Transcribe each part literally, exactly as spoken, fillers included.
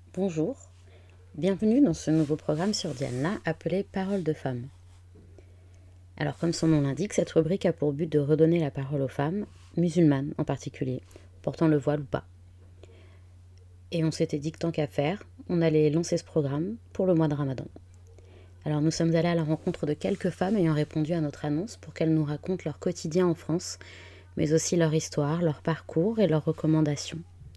Bonjour, bienvenue dans ce nouveau programme sur Diana appelé Parole de femmes. Alors comme son nom l'indique, cette rubrique a pour but de redonner la parole aux femmes, musulmanes en particulier, portant le voile ou pas. Et on s'était dit que tant qu'à faire, on allait lancer ce programme pour le mois de Ramadan. Alors nous sommes allés à la rencontre de quelques femmes ayant répondu à notre annonce pour qu'elles nous racontent leur quotidien en France, mais aussi leur histoire, leur parcours et leurs recommandations.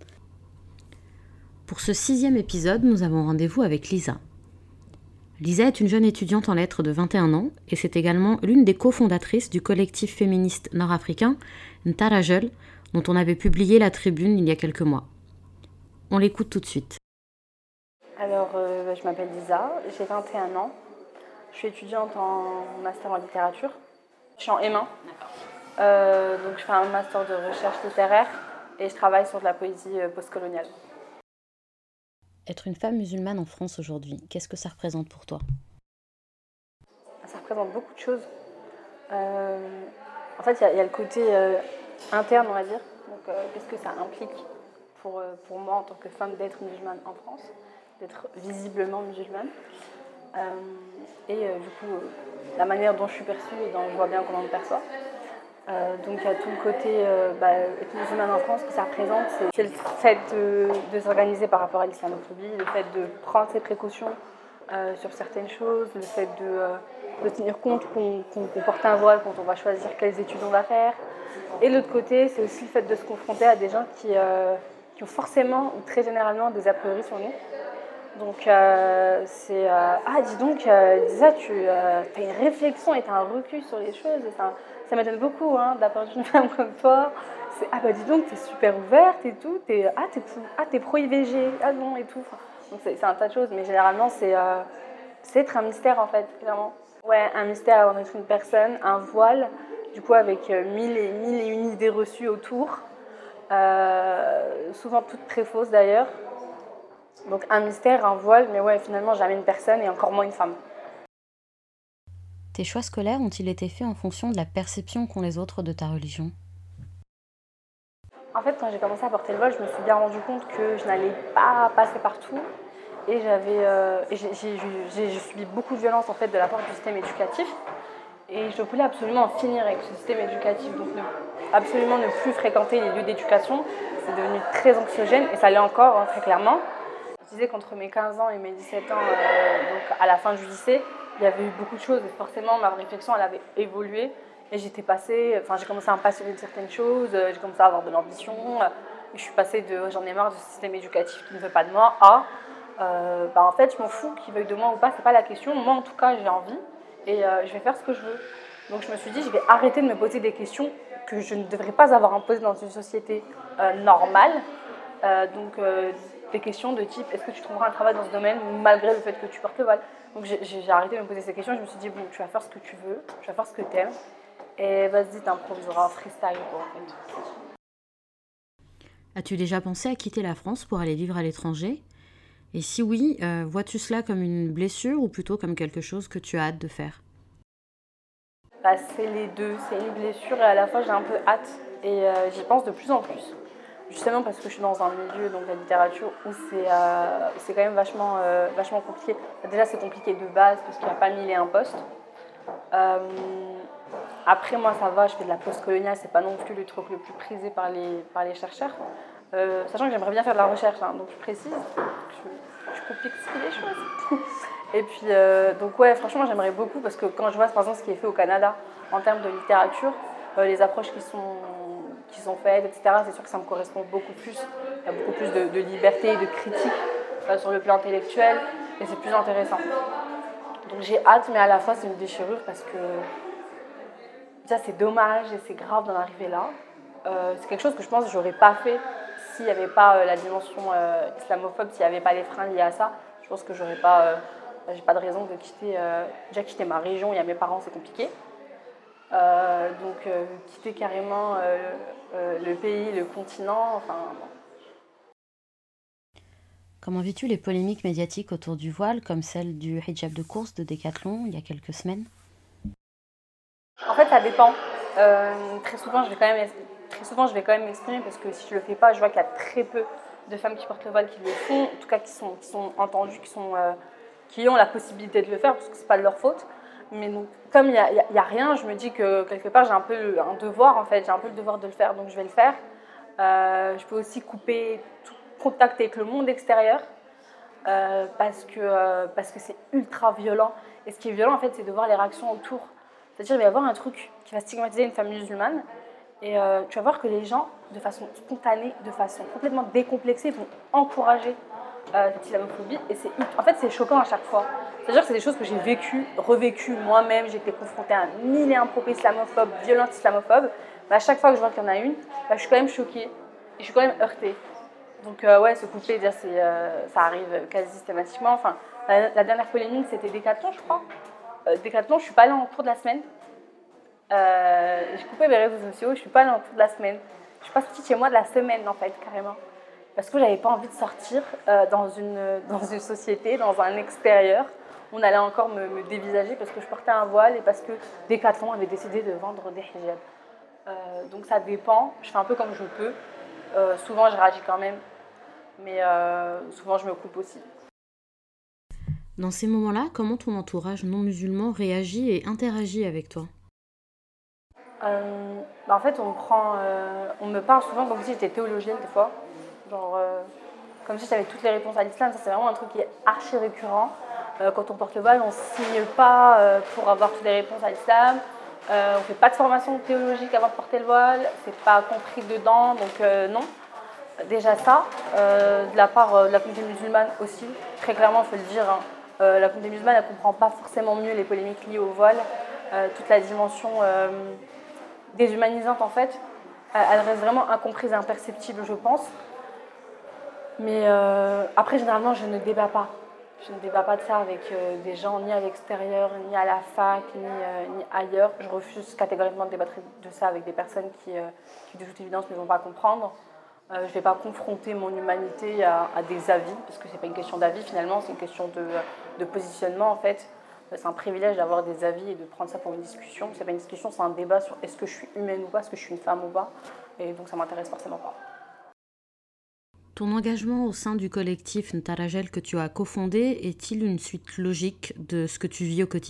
Pour ce sixième épisode, nous avons rendez-vous avec Lisa. Lisa est une jeune étudiante en lettres de vingt et un ans et c'est également l'une des cofondatrices du collectif féministe nord-africain Ntarajel, dont on avait publié la tribune il y a quelques mois. On l'écoute tout de suite. Alors, euh, je m'appelle Lisa, j'ai vingt et un ans, je suis étudiante en master en littérature, je suis en M un, euh, donc je fais un master de recherche littéraire et je travaille sur de la poésie euh, postcoloniale. Être une femme musulmane en France aujourd'hui, qu'est-ce que ça représente pour toi ? Ça représente beaucoup de choses. Euh, en fait, il y, y a le côté euh, interne, on va dire, donc euh, qu'est-ce que ça implique pour, euh, pour moi en tant que femme d'être musulmane en France, d'être visiblement musulmane. Euh, et euh, du coup, euh, la manière dont je suis perçue et dont je vois bien comment on me perçoit. Euh, donc il y a tout le côté euh, bah, être musulmane en France, ce que ça représente, c'est, c'est le fait de, de s'organiser par rapport à l'islamophobie, le fait de prendre ses précautions euh, sur certaines choses, le fait de, euh, de tenir compte qu'on, qu'on, qu'on porte un voile quand on va choisir quelles études on va faire. Et de l'autre côté, c'est aussi le fait de se confronter à des gens qui, euh, qui ont forcément ou très généralement des a priori sur nous. Donc euh, c'est euh, ah dis donc euh, Lisa, tu euh, as une réflexion et tu as un recul sur les choses et ça, ça m'étonne beaucoup hein, de la part d'une femme comme toi. C'est ah bah dis donc t'es super ouverte et tout, t'es ah t'es ah t'es pro I V G, ah non et tout. Enfin, donc c'est, c'est un tas de choses, mais généralement c'est euh, c'est être un mystère en fait, clairement. Ouais, un mystère avant d'être une personne, un voile, du coup avec euh, mille et mille et une idées reçues autour, euh, souvent toutes très fausses d'ailleurs. Donc un mystère, un voile, mais ouais, finalement jamais une personne et encore moins une femme. Tes choix scolaires ont-ils été faits en fonction de la perception qu'ont les autres de ta religion ? En fait, quand j'ai commencé à porter le voile, je me suis bien rendu compte que je n'allais pas passer partout. Et j'avais, euh, et j'ai, j'ai, j'ai, j'ai subi beaucoup de violence en fait, de la part du système éducatif. Et je voulais absolument en finir avec ce système éducatif. Donc ne, absolument ne plus fréquenter les lieux d'éducation. C'est devenu très anxiogène et ça l'est encore, hein, très clairement. Je disais qu'entre mes quinze ans et mes dix-sept ans, euh, donc à la fin du lycée, il y avait eu beaucoup de choses et forcément ma réflexion elle avait évolué et j'étais passée, enfin j'ai commencé à me passionner de certaines choses, j'ai commencé à avoir de l'ambition, je suis passée de j'en ai marre du système éducatif qui ne veut pas de moi à euh, bah en fait je m'en fous qu'il veuille de moi ou pas, c'est pas la question, moi en tout cas j'ai envie et euh, je vais faire ce que je veux. Donc je me suis dit je vais arrêter de me poser des questions que je ne devrais pas avoir à me poser dans une société euh, normale, euh, donc euh, des questions de type est-ce que tu trouveras un travail dans ce domaine malgré le fait que tu portes le voile. Donc j'ai, j'ai arrêté de me poser ces questions, je me suis dit bon tu vas faire ce que tu veux, tu vas faire ce que tu aimes et vas-y t'improviseras en freestyle quoi, en fait. As-tu déjà pensé à quitter la France pour aller vivre à l'étranger ? Et si oui, euh, vois-tu cela comme une blessure ou plutôt comme quelque chose que tu as hâte de faire ? Bah, c'est les deux, c'est une blessure et à la fois j'ai un peu hâte et euh, j'y pense de plus en plus. Justement parce que je suis dans un milieu, donc la littérature, où c'est, euh, c'est quand même vachement, euh, vachement compliqué. Déjà c'est compliqué de base parce qu'il n'y a pas mille et un postes. Euh, après moi ça va, je fais de la postcoloniale, c'est pas non plus le truc le plus prisé par les, par les chercheurs. Euh, sachant que j'aimerais bien faire de la recherche, hein, donc je précise, je, je complexifie les choses. Et puis euh, donc ouais franchement j'aimerais beaucoup parce que quand je vois par exemple ce qui est fait au Canada en termes de littérature, euh, les approches qui sont, qui sont faites, et cetera, c'est sûr que ça me correspond beaucoup plus. Il y a beaucoup plus de, de liberté et de critique euh, sur le plan intellectuel et c'est plus intéressant. Donc j'ai hâte mais à la fois c'est une déchirure parce que déjà c'est dommage et c'est grave d'en arriver là. Euh, c'est quelque chose que je pense que j'aurais pas fait s'il n'y avait pas euh, la dimension euh, islamophobe, s'il n'y avait pas les freins liés à ça. Je pense que j'aurais pas, euh, j'ai pas de raison de quitter, euh, déjà quitter ma région, il y a mes parents, c'est compliqué. Euh, donc euh, quitter carrément euh, euh, le pays, le continent, enfin... Bon. Comment vis-tu les polémiques médiatiques autour du voile, comme celle du hijab de course de Decathlon il y a quelques semaines ? En fait, ça dépend. Euh, très souvent, je vais quand même, très souvent, je vais quand même m'exprimer parce que si je le fais pas, je vois qu'il y a très peu de femmes qui portent le voile qui le font, en tout cas qui sont, qui sont entendues, qui, sont, euh, qui ont la possibilité de le faire, parce que c'est pas de leur faute. Mais donc, comme il n'y a, a, a rien, je me dis que quelque part j'ai un peu un devoir en fait, j'ai un peu le devoir de le faire, donc je vais le faire. Euh, je peux aussi couper tout contact avec le monde extérieur euh, parce que euh, parce que c'est ultra violent. Et ce qui est violent en fait, c'est de voir les réactions autour. C'est-à-dire il va y avoir un truc qui va stigmatiser une femme musulmane et euh, tu vas voir que les gens, de façon spontanée, de façon complètement décomplexée, vont encourager euh, cette islamophobie. Et c'est, en fait, c'est choquant à chaque fois. C'est-à-dire que c'est des choses que j'ai vécues, revécues moi-même. J'ai été confrontée à mille et un propos islamophobes, violences islamophobes. Mais à chaque fois que je vois qu'il y en a une, bah, je suis quand même choquée et je suis quand même heurtée. Donc euh, ouais, se couper, dire, c'est, euh, ça arrive quasi systématiquement. Enfin, la, la dernière polémique, c'était Décathlon, je crois. Euh, Décathlon, je suis pas allée en cours de la semaine. Euh, j'ai coupé mes réseaux sociaux, je suis pas allée en cours de la semaine. Je suis pas sortie de chez moi de la semaine, en fait, carrément. Parce que j'avais pas envie de sortir euh, dans, une, dans une société, dans un extérieur. On allait encore me, me dévisager parce que je portais un voile et parce que Décathlon avait décidé de vendre des hijabs. Euh, donc ça dépend, je fais un peu comme je peux. Euh, souvent je réagis quand même, mais euh, souvent je me coupe aussi. Dans ces moments-là, comment ton entourage non musulman réagit et interagit avec toi ? euh, bah En fait, on me, prend, euh, on me parle souvent comme si j'étais théologienne des fois. Genre, euh, comme si j'avais toutes les réponses à l'islam. Ça, c'est vraiment un truc qui est archi récurrent. Euh, quand on porte le voile, on ne signe pas euh, pour avoir toutes les réponses à l'islam. Euh, on ne fait pas de formation théologique avant de porter le voile. C'est pas compris dedans, donc euh, non. Déjà ça, euh, de la part euh, de la communauté musulmane aussi, très clairement, il faut le dire, hein, euh, la communauté musulmane ne comprend pas forcément mieux les polémiques liées au voile, euh, toute la dimension euh, déshumanisante en fait, elle reste vraiment incomprise et imperceptible, je pense. Mais euh, après, généralement, je ne débat pas. Je ne débat pas de ça avec euh, des gens, ni à l'extérieur, ni à la fac, ni, euh, ni ailleurs. Je refuse catégoriquement de débattre de ça avec des personnes qui, euh, qui de toute évidence, ne vont pas comprendre. Euh, je ne vais pas confronter mon humanité à, à des avis, parce que ce n'est pas une question d'avis finalement, c'est une question de, de positionnement en fait. C'est un privilège d'avoir des avis et de prendre ça pour une discussion. Ce n'est pas une discussion, c'est un débat sur est-ce que je suis humaine ou pas, est-ce que je suis une femme ou pas. Et donc ça ne m'intéresse forcément pas. Ton engagement au sein du collectif Ntarajel que tu as cofondé est-il une suite logique de ce que tu vis au quotidien ?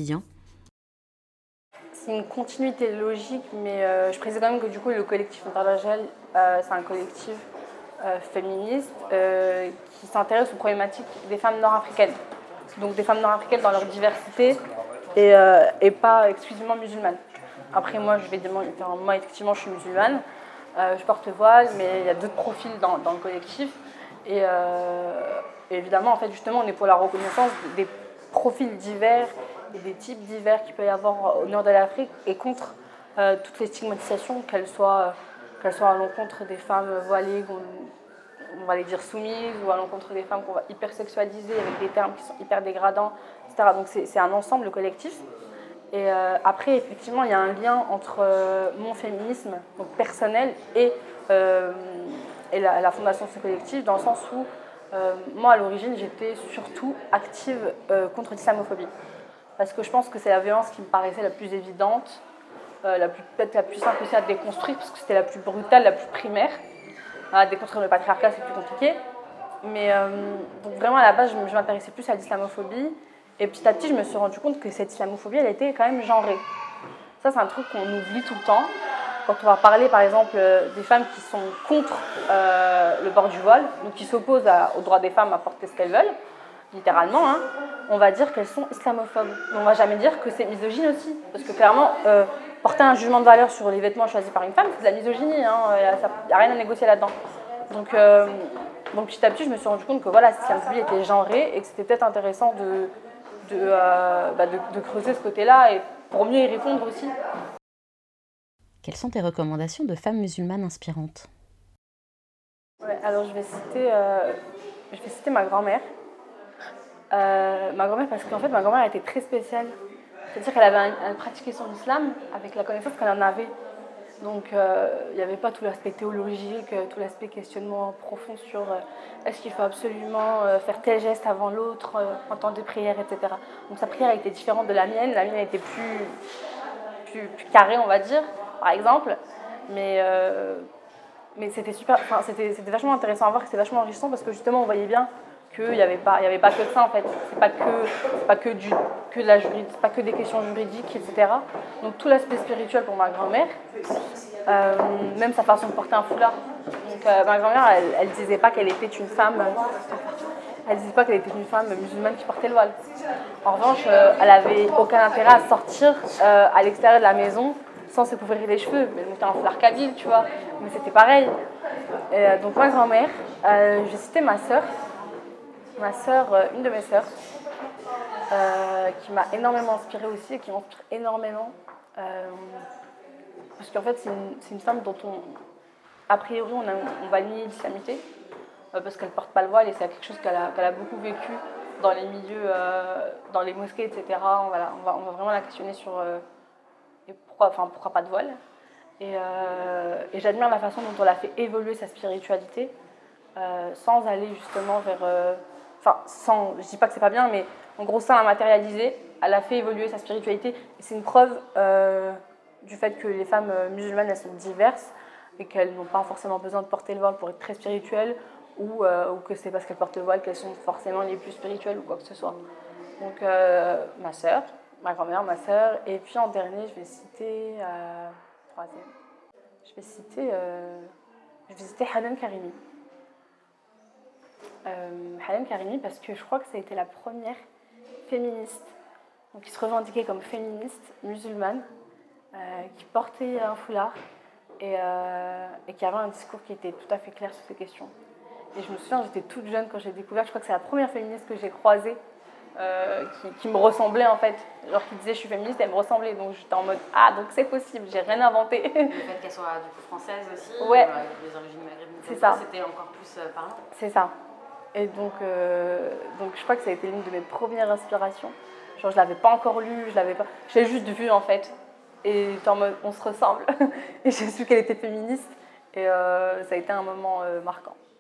C'est une continuité logique, mais euh, je précise quand même que du coup le collectif Ntarajel, euh, c'est un collectif euh, féministe euh, qui s'intéresse aux problématiques des femmes nord-africaines. Donc des femmes nord-africaines dans leur diversité et, euh, et pas exclusivement musulmanes. Après moi, je vais dire, moi effectivement je suis musulmane, euh, je porte voile, mais il y a d'autres profils dans, dans le collectif. Et, euh, et évidemment, en fait, justement, on est pour la reconnaissance des profils divers et des types divers qu'il peut y avoir au nord de l'Afrique et contre euh, toutes les stigmatisations, qu'elles soient, qu'elles soient à l'encontre des femmes voilées, on va les dire soumises, ou à l'encontre des femmes qu'on va hyper sexualiser avec des termes qui sont hyper dégradants, et cetera. Donc c'est, c'est un ensemble collectif. Et euh, après, effectivement, il y a un lien entre euh, mon féminisme donc personnel et, euh, et la, la fondation de ce collectif, dans le sens où euh, moi, à l'origine, j'étais surtout active euh, contre l'islamophobie. Parce que je pense que c'est la violence qui me paraissait la plus évidente, euh, la plus, peut-être la plus simple aussi à déconstruire, parce que c'était la plus brutale, la plus primaire. À déconstruire le patriarcat, c'est plus compliqué. Mais euh, donc vraiment, à la base, je, je m'intéressais plus à l'islamophobie. Et petit à petit, je me suis rendu compte que cette islamophobie, elle était quand même genrée. Ça, c'est un truc qu'on oublie tout le temps. Quand on va parler, par exemple, des femmes qui sont contre euh, le port du voile, donc qui s'opposent à, au droit des femmes à porter ce qu'elles veulent, littéralement, hein, on va dire qu'elles sont islamophobes. Mais on ne va jamais dire que c'est misogyne aussi. Parce que clairement, euh, porter un jugement de valeur sur les vêtements choisis par une femme, c'est de la misogynie. Il hein, n'y a, a rien à négocier là-dedans. Donc, euh, donc petit à petit, je me suis rendu compte que voilà, cette islamophobie était genrée et que c'était peut-être intéressant de... De, euh, bah de, de creuser ce côté-là et pour mieux y répondre aussi. Quelles sont tes recommandations de femmes musulmanes inspirantes ? Ouais, alors je vais citer, euh, je vais citer ma grand-mère. Euh, ma grand-mère parce qu'en fait ma grand-mère était très spéciale. C'est-à-dire qu'elle avait elle pratiquait son islam avec la connaissance qu'elle en avait. Donc il euh, n'y avait pas tout l'aspect théologique, tout l'aspect questionnement profond sur euh, est-ce qu'il faut absolument euh, faire tel geste avant l'autre euh, en temps de prière, et cetera. Donc sa prière était différente de la mienne. La mienne était plus, plus, plus carrée, on va dire, par exemple. Mais, euh, mais c'était super, enfin, c'était, c'était vachement intéressant à voir, c'était vachement enrichissant parce que justement on voyait bien qu'il n'y avait pas, il y avait pas que ça en fait, c'est pas que, c'est pas que du, que de la juridique, c'est pas que des questions juridiques, et cetera. Donc tout l'aspect spirituel pour ma grand-mère, euh, même sa façon de porter un foulard. Donc euh, ma grand-mère, elle, elle disait pas qu'elle était une femme, elle disait pas qu'elle était une femme musulmane qui portait le voile. En revanche, euh, elle avait aucun intérêt à sortir euh, à l'extérieur de la maison sans se couvrir les cheveux, mais monter un foulard kabyle, tu vois, mais c'était pareil. Et, euh, donc ma grand-mère, euh, je vais citer ma sœur, ma sœur, euh, une de mes sœurs, euh, qui m'a énormément inspirée aussi et qui m'inspire énormément, euh, parce qu'en fait c'est une, c'est une femme dont on, a priori on, a, on va nier l'islamité, euh, parce qu'elle porte pas le voile et c'est quelque chose qu'elle a, qu'elle a beaucoup vécu dans les milieux, euh, dans les mosquées, et cetera. Voilà, on, va, on va vraiment la questionner sur euh, et pourquoi, enfin, pourquoi pas de voile. Et, euh, et j'admire la façon dont elle a fait évoluer sa spiritualité euh, sans aller justement vers... Euh, enfin, sans, je dis pas que c'est pas bien, mais en gros, sans la matérialiser, elle a fait évoluer sa spiritualité. Et c'est une preuve euh, du fait que les femmes musulmanes, elles sont diverses et qu'elles n'ont pas forcément besoin de porter le voile pour être très spirituelles ou, euh, ou que c'est parce qu'elles portent le voile qu'elles sont forcément les plus spirituelles ou quoi que ce soit. Donc, euh, ma sœur, ma grand-mère, ma sœur, et puis en dernier, je vais citer... Euh, troisième. Je vais citer, euh, je vais citer Hanan Karimi. Euh, Hanan Karimi parce que je crois que ça a été la première féministe, donc qui se revendiquait comme féministe musulmane, euh, qui portait un foulard et, euh, et qui avait un discours qui était tout à fait clair sur ces questions. Et je me souviens, j'étais toute jeune quand j'ai découvert, je crois que c'est la première féministe que j'ai croisée, Euh, qui, qui me ressemblait en fait, genre qui disait je suis féministe, elle me ressemblait, donc j'étais en mode ah donc c'est possible, j'ai rien inventé. Le fait qu'elle soit du coup française aussi, ouais. euh, avec des origines maghrébines, c'est ça. C'était encore plus euh, parlant. C'est ça. Et donc, euh, donc je crois que ça a été l'une de mes premières inspirations. Genre je l'avais pas encore lu, je l'avais pas, je l'ai juste vu en fait, et j'étais en mode on se ressemble, et j'ai su qu'elle était féministe, et euh, ça a été un moment euh, marquant.